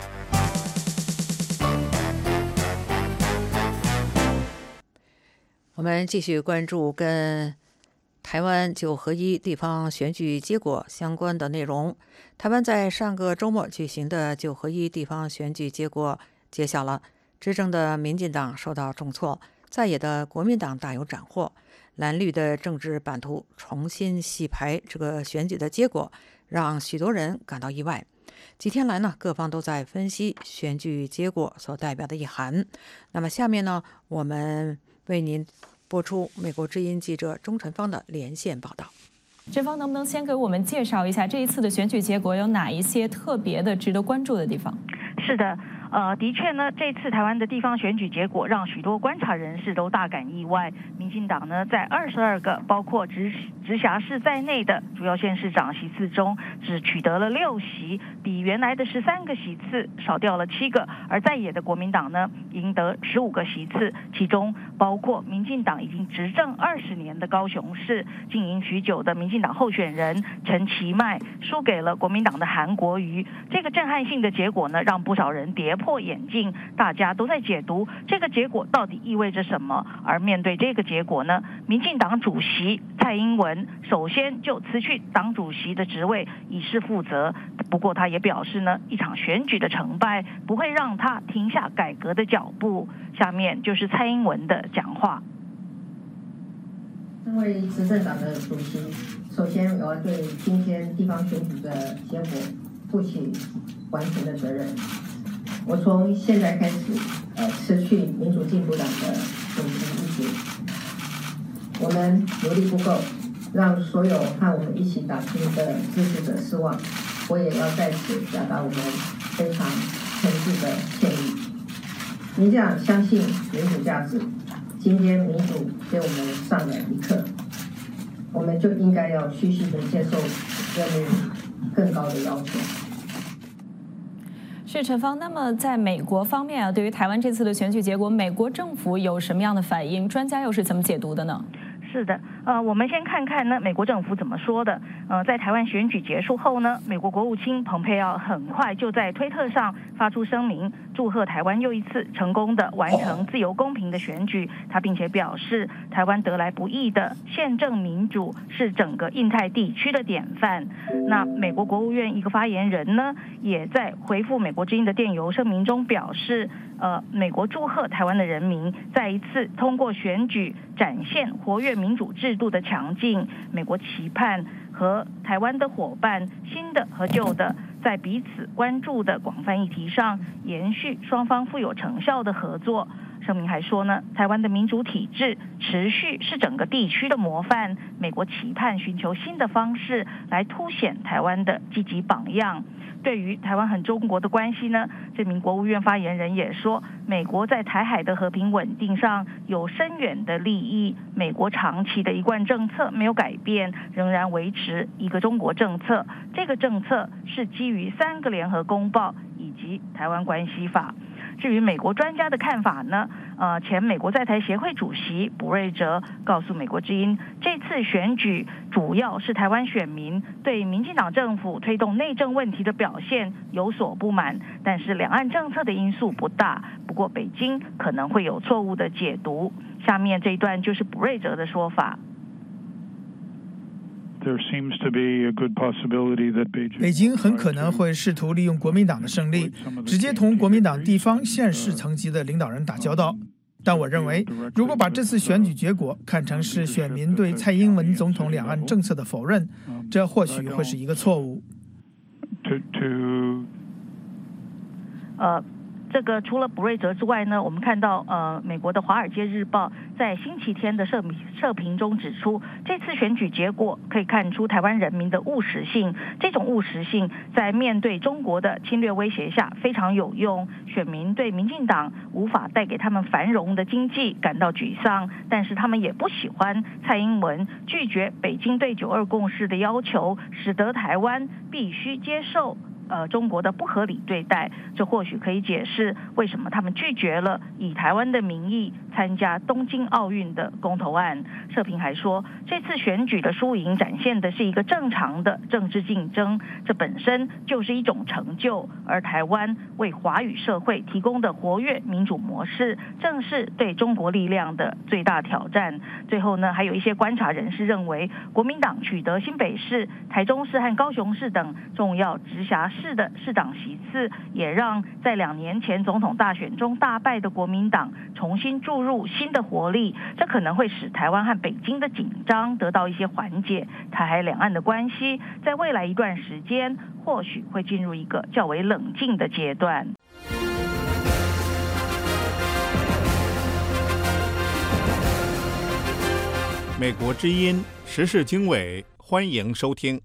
我们继续关注跟台湾9合1地方选举结果相关的内容。台湾在上个周末举行的9合1地方选举结果揭晓了，执政的民进党受到重挫，在野的国民党大有斩获。蓝绿的政治版图重新洗牌，这个选举的结果让许多人感到意外。几天来呢，各方都在分析选举结果所代表的意涵。那么下面呢，我们为您播出美国之音记者钟晨芳的连线报道。 陈芳，能不能先给我们介绍一下这一次的选举结果有哪一些特别的值得关注的地方？ 是的。的确呢，这次台湾的地方选举结果让许多观察人士都大感意外。民进党呢，在22个包括直辖市在内的主要县市长席次中，只取得了6席，比原来的13个席次少掉了7个。而在野的国民党呢，赢得15个席次，其中包括民进党已经执政20年的高雄市，经营许久的民进党候选人陈其迈输给了国民党的韩国瑜。这个震撼性的结果呢，让不少人跌破眼镜，大家都在解读这个结果到底意味着什么。而面对这个结果呢，民进党主席蔡英文首先就辞去党主席的职位，以示负责。不过他也表示呢，一场选举的成败不会让他停下改革的脚步。下面就是蔡英文的讲话。 身为执政党的主席，首先我要对今天地方选举的结果负起完全的责任。我从现在开始，辞去民主进步党的主席一职。我们努力不够，让所有和我们一起打拼的支持者失望。我也要在此表达我们非常诚挚的歉意。民进党相信民主价值，今天民主给我们上了一课，我们就应该要虚心的接受人民更高的要求。 是陈芳，那么在美国方面啊，对于台湾这次的选举结果，美国政府有什么样的反应？专家又是怎么解读的呢？ 是的，我们先看看呢，美国政府怎么说的。在台湾选举结束后呢，美国国务卿蓬佩奥很快就在推特上发出声明，祝贺台湾又一次成功的完成自由公平的选举。他并且表示，台湾得来不易的宪政民主是整个印太地区的典范。那美国国务院一个发言人呢，也在回复美国之音的电邮声明中表示，美国祝贺台湾的人民再一次通过选举展现活跃民主制度的强劲。美国期盼和台湾的伙伴，新的和旧的，在彼此关注的广泛议题上延续双方富有成效的合作。 声明还说呢，台湾的民主体制持续是整个地区的模范，美国期盼寻求新的方式来凸显台湾的积极榜样。对于台湾和中国的关系呢，这名国务院发言人也说，美国在台海的和平稳定上有深远的利益，美国长期的一贯政策没有改变，仍然维持一个中国政策。这个政策是基于3个联合公报以及台湾关系法。至于美国专家的看法呢，前美国在台协会主席卜瑞哲告诉美国之音，这次选举主要是台湾选民对民进党政府推动内政问题的表现有所不满，但是两岸政策的因素不大，不过北京可能会有错误的解读。下面这一段就是卜瑞哲的说法。 北京很可能会试图利用国民党的胜利，直接同国民党地方县市层级的领导人打交道。但我认为，如果把这次选举结果看成是选民对蔡英文总统两岸政策的否认，这或许会是一个错误。 这个除了卜瑞哲之外呢，我们看到美国的《华尔街日报》在星期天的社评中指出，这次选举结果可以看出台湾人民的务实性，这种务实性在面对中国的侵略威胁下非常有用。选民对民进党无法带给他们繁荣的经济感到沮丧，但是他们也不喜欢蔡英文拒绝北京对9·2共识的要求，使得台湾必须接受中国的不合理对待，这或许可以解释为什么他们拒绝了以台湾的名义参加东京奥运的公投案。社评还说，这次选举的输赢展现的是一个正常的政治竞争，这本身就是一种成就，而台湾为华语社会提供的活跃民主模式，正是对中国力量的最大挑战。最后呢，还有一些观察人士认为，国民党取得新北市、台中市和高雄市等重要直辖市的市长席次，也让在2年前总统大选中大败的国民党重新注入新的活力，这可能会使台湾和北京的紧张得到一些缓解，台海两岸的关系在未来一段时间或许会进入一个较为冷静的阶段。 美国之音时事经纬，欢迎收听。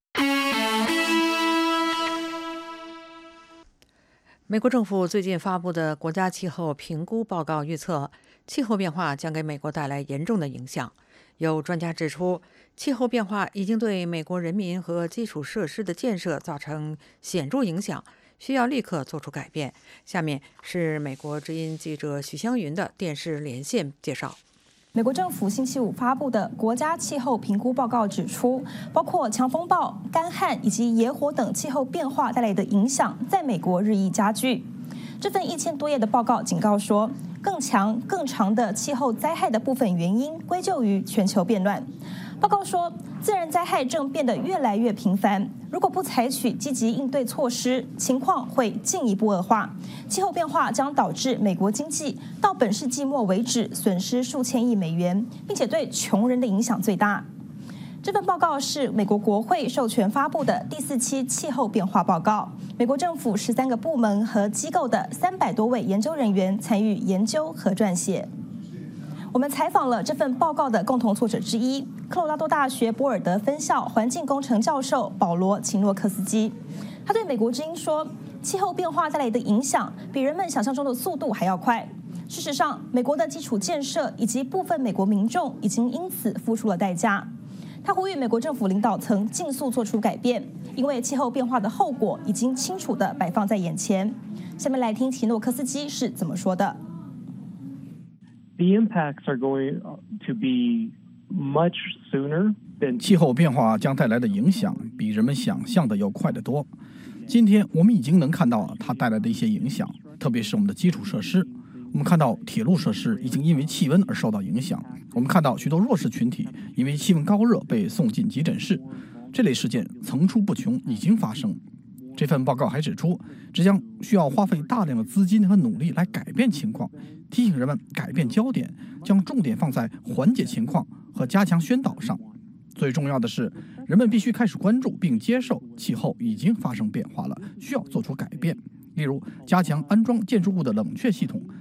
美国政府最近发布的国家气候评估报告预测，气候变化将给美国带来严重的影响。有专家指出，气候变化已经对美国人民和基础设施的建设造成显著影响，需要立刻做出改变。下面是美国之音记者许湘云的电视连线介绍。 美国政府星期5发布的国家气候评估报告指出，包括强风暴、干旱以及野火等气候变化带来的影响，在美国日益加剧。这份1000多页的报告警告说，更强、更长的气候灾害的部分原因归咎于全球变暖。报告说，自然灾害正变得越来越频繁，如果不采取积极应对措施，情况会进一步恶化。气候变化将导致美国经济到本世纪末为止损失数千亿美元，并且对穷人的影响最大。这份报告是美国国会授权发布的第4期气候变化报告，美国政府13个部门和机构的300多位研究人员参与研究和撰写。我们采访了这份报告的共同作者之一，科罗拉多大学波尔德分校环境工程教授保罗·秦诺克斯基。他对美国之音说，气候变化带来的影响比人们想象中的速度还要快。事实上，美国的基础建设以及部分美国民众已经因此付出了代价。他呼吁美国政府领导层尽速做出改变，因为气候变化的后果已经清楚地摆放在眼前。下面来听齐诺克斯基是怎么说的。 The impacts are going to be much sooner than 气候变化将带来的影响比人们想象的要快得多。今天我们已经能看到它带来的一些影响，特别是我们的基础设施。我们看到铁路设施已经因为气温而受到影响，我们看到许多弱势群体因为气温高热被送进急诊室，这类事件层出不穷，已经发生。这份报告还指出，这将需要花费大量的资金和努力来改变情况，提醒人们改变焦点，将重点放在缓解情况和加强宣导上。最重要的是，人们必须开始关注并接受气候已经发生变化了，需要做出改变。例如，加强安装建筑物的冷却系统，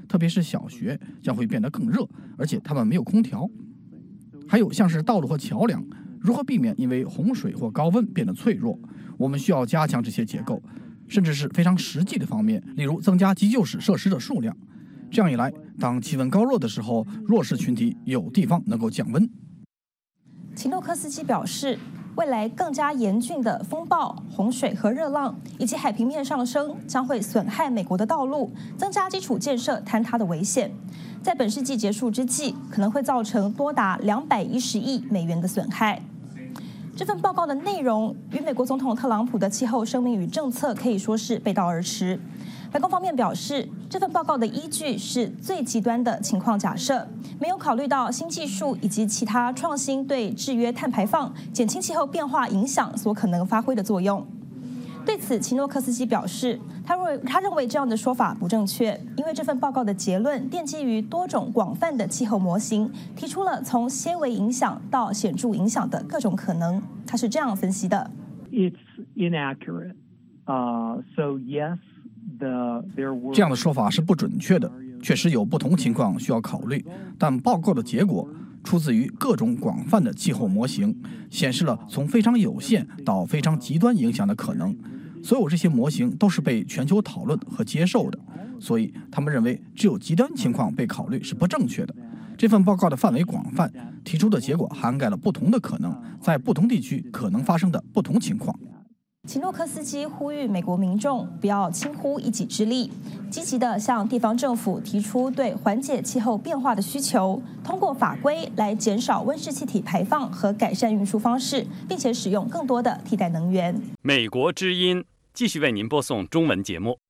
特别是小学将会变得更热，而且它们没有空调。还有像是道路和桥梁，如何避免因为洪水或高温变得脆弱？我们需要加强这些结构，甚至是非常实际的方面，例如增加急救室设施的数量。这样一来，当气温高热的时候，弱势群体有地方能够降温。 齐诺科斯基表示，未来更加严峻的风暴、洪水和热浪，以及海平面上升，将会损害美国的道路，增加基础建设坍塌的危险。在本世纪结束之际，可能会造成多达210亿美元的损害。这份报告的内容与美国总统特朗普的气候声明与政策可以说是背道而驰。白宫方面表示，这份报告的依据是最极端的情况假设，没有考虑到新技术以及其他创新对制约碳排放、减轻气候变化影响所可能发挥的作用。对此，齐诺科斯基表示，他认为这样的说法不正确，因为这份报告的结论奠基于多种广泛的气候模型，提出了从些微影响到显著影响的各种可能。他是这样分析的 ：It's inaccurate. So yes, 这样的说法是不准确的，确实有不同情况需要考虑，但报告的结果出自于各种广泛的气候模型，显示了从非常有限到非常极端影响的可能。所有这些模型都是被全球讨论和接受的，所以他们认为只有极端情况被考虑是不正确的。这份报告的范围广泛，提出的结果涵盖了不同的可能，在不同地区可能发生的不同情况。 齐诺科斯基呼吁美国民众不要轻忽一己之力，积极地向地方政府提出对缓解气候变化的需求，通过法规来减少温室气体排放和改善运输方式，并且使用更多的替代能源。 美国之音继续为您播送中文节目。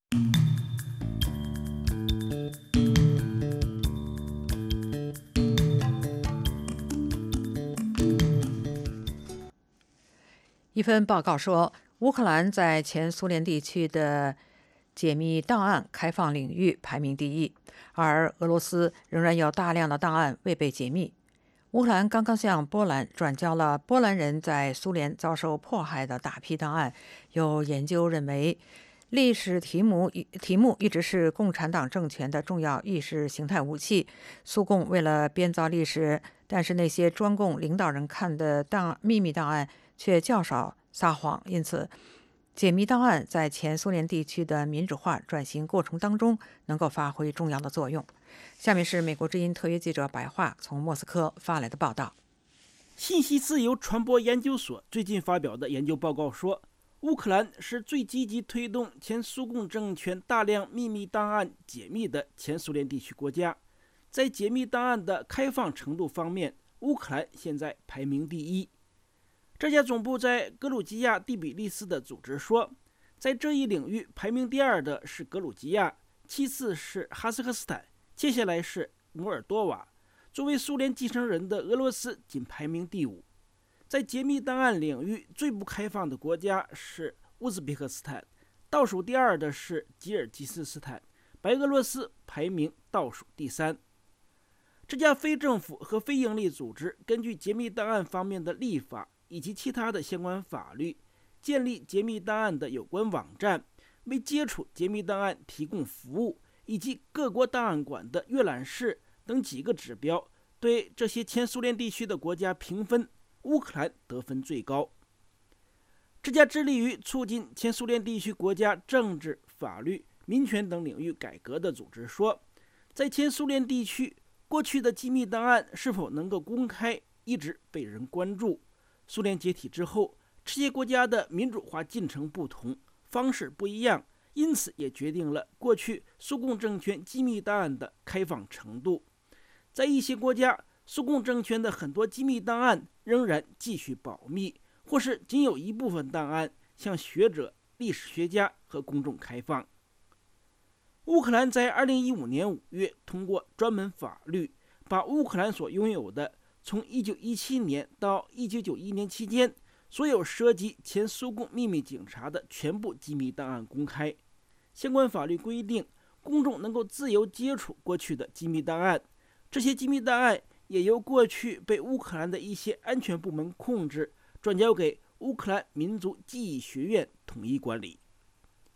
一份报告说，乌克兰在前苏联地区的解密档案开放领域排名第一，而俄罗斯仍然有大量的档案未被解密。乌克兰刚刚向波兰转交了波兰人在苏联遭受迫害的大批档案。有研究认为，历史题目一直是共产党政权的重要意识形态武器。苏共为了编造历史，但是那些专供领导人看的秘密档案却较少撒谎，因此解密档案在前苏联地区的民主化转型过程当中能够发挥重要的作用。下面是美国之音特约记者白桦从莫斯科发来的报道。 信息自由传播研究所最近发表的研究报告说，乌克兰是最积极推动前苏共政权大量秘密档案解密的前苏联地区国家。在解密档案的开放程度方面，乌克兰现在排名第一。这家总部在格鲁吉亚第比利斯的组织说，在这一领域排名第二的是格鲁吉亚，其次是哈萨克斯坦，接下来是摩尔多瓦。作为苏联继承人的俄罗斯仅排名第五。在解密档案领域最不开放的国家是乌兹别克斯坦，倒数第二的是吉尔吉斯斯坦，白俄罗斯排名倒数第三。这家非政府和非营利组织根据解密档案方面的立法以及其他的相关法律，建立解密档案的有关网站，为接触解密档案提供服务，以及各国档案馆的阅览室等几个指标，对这些前苏联地区的国家评分，乌克兰得分最高。这家致力于促进前苏联地区国家政治、法律、民权等领域改革的组织说，在前苏联地区，过去的机密档案是否能够公开，一直被人关注。苏联解体之后，这些国家的民主化进程不同，方式不一样，因此也决定了过去苏共政权机密档案的开放程度。在一些国家，苏共政权的很多机密档案仍然继续保密，或是仅有一部分档案向学者、历史学家和公众开放。乌克兰在2015年5月通过专门法律，把乌克兰所拥有的从1917年到1991年期间所有涉及前苏共秘密警察的全部机密档案公开。相关法律规定，公众能够自由接触过去的机密档案，这些机密档案也由过去被乌克兰的一些安全部门控制，转交给乌克兰民族记忆学院统一管理。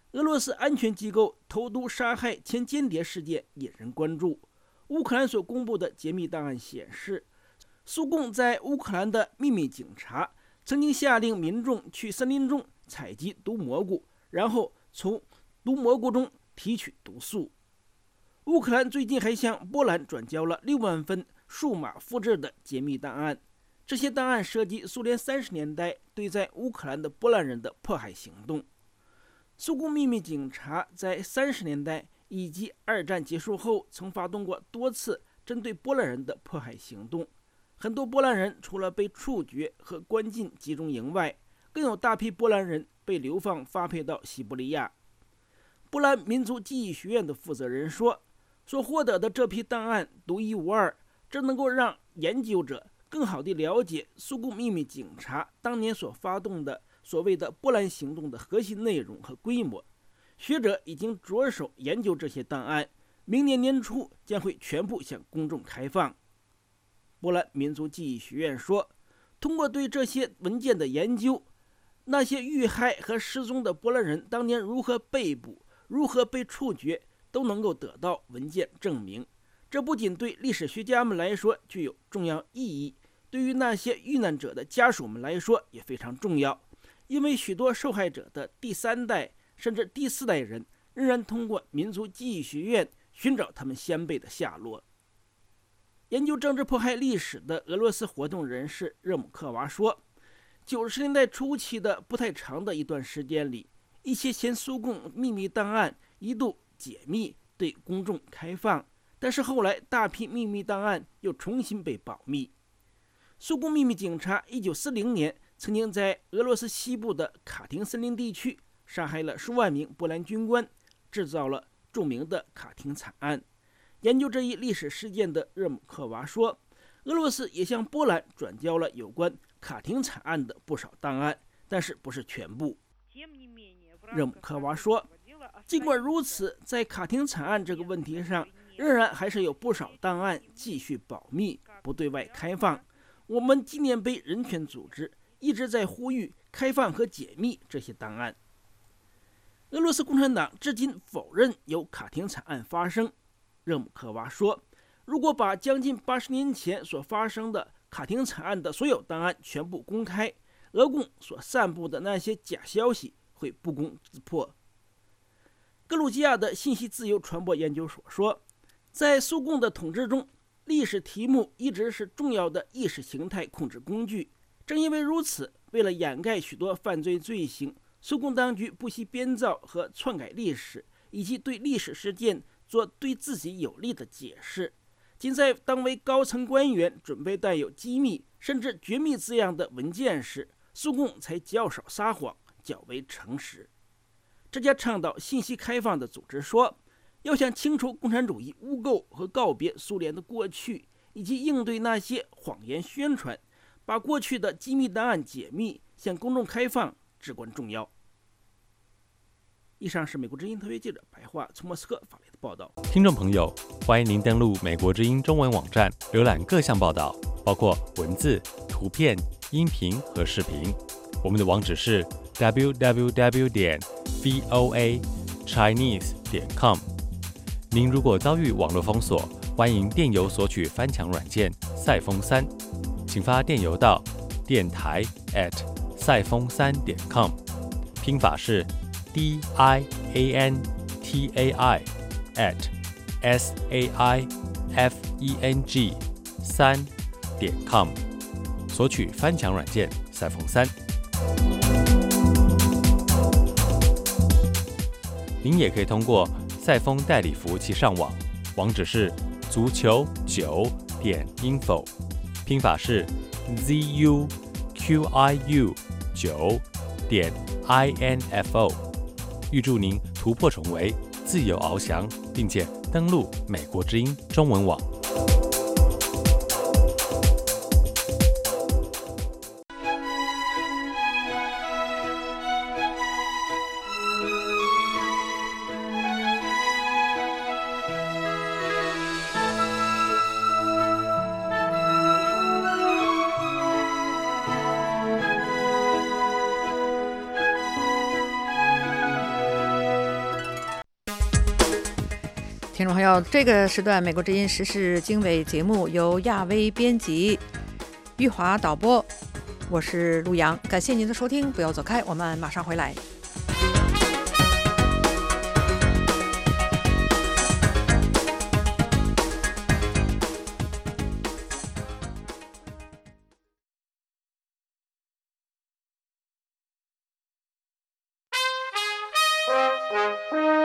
俄罗斯安全机构投毒杀害前间谍事件引人关注。乌克兰所公布的解密档案显示，苏共在乌克兰的秘密警察曾经下令民众去森林中采集毒蘑菇，然后从毒蘑菇中提取毒素。乌克兰最近还向波兰转交了6万份数码复制的解密档案，这些档案涉及苏联30年代对在乌克兰的波兰人的迫害行动。苏共秘密警察在30年代以及2战结束后曾发动过多次针对波兰人的迫害行动，很多波兰人除了被处决和关进集中营外，更有大批波兰人被流放发配到西伯利亚。波兰民族记忆学院的负责人说，所获得的这批档案独一无二，这能够让研究者更好地了解苏共秘密警察当年所发动的所谓的波兰行动的核心内容和规模。学者已经着手研究这些档案，明年年初将会全部向公众开放。波兰民族记忆学院说，通过对这些文件的研究，那些遇害和失踪的波兰人当年如何被捕、如何被处决，都能够得到文件证明。这不仅对历史学家们来说具有重要意义，对于那些遇难者的家属们来说也非常重要，因为许多受害者的第3代甚至第4代人仍然通过民族记忆学院寻找他们先辈的下落。研究政治迫害历史的俄罗斯活动人士热姆克娃说，90年代初期的不太长的一段时间里，一些前苏共秘密档案一度解密对公众开放，但是后来大批秘密档案又重新被保密。苏共秘密警察1940年曾经在俄罗斯西部的卡廷森林地区杀害了数万名波兰军官，制造了著名的卡廷惨案。研究这一历史事件的热姆克娃说，俄罗斯也向波兰转交了有关卡廷惨案的不少档案，但是不是全部。热姆克娃说，尽管如此，在卡廷惨案这个问题上，仍然还是有不少档案继续保密，不对外开放。我们纪念碑人权组织一直在呼吁开放和解密这些档案。俄罗斯共产党至今否认有卡廷惨案发生。热姆克娃说，如果把将近80年前所发生的卡廷惨案的所有档案全部公开，俄共所散布的那些假消息会不攻自破。格鲁吉亚的信息自由传播研究所说，在苏共的统治中，历史题目一直是重要的意识形态控制工具。正因为如此，为了掩盖许多犯罪罪行，苏共当局不惜编造和篡改历史，以及对历史事件做对自己有利的解释。仅在当为高层官员准备带有机密甚至绝密字样的文件时，苏共才较少撒谎，较为诚实。这家倡导信息开放的组织说，要想清除共产主义污垢和告别苏联的过去，以及应对那些谎言宣传，把过去的机密档案解密向公众开放至关重要。以上是美国之音特约记者白桦从莫斯科发来的报道。 听众朋友，欢迎您登录美国之音中文网站，浏览各项报道，包括文字、图片、音频和视频。我们的网址是 www.voachinese.com。您如果遭遇网络封锁，欢迎电邮索取翻墙软件赛风3，请发电邮到电台@赛风3.com，拼法是diantai@saifeng3.com， 索取翻墙软件赛风3。您也可以通过赛风代理服务器上网，网址是足球9.info， 拼法是 zuqiu9.info。预祝您突破重围，自由翱翔，并且登陆美国之音中文网。 听众朋友，这个时段美国之音时事经纬节目由亚威编辑，玉华导播，我是陆洋，感谢您的收听，不要走开，我们马上回来。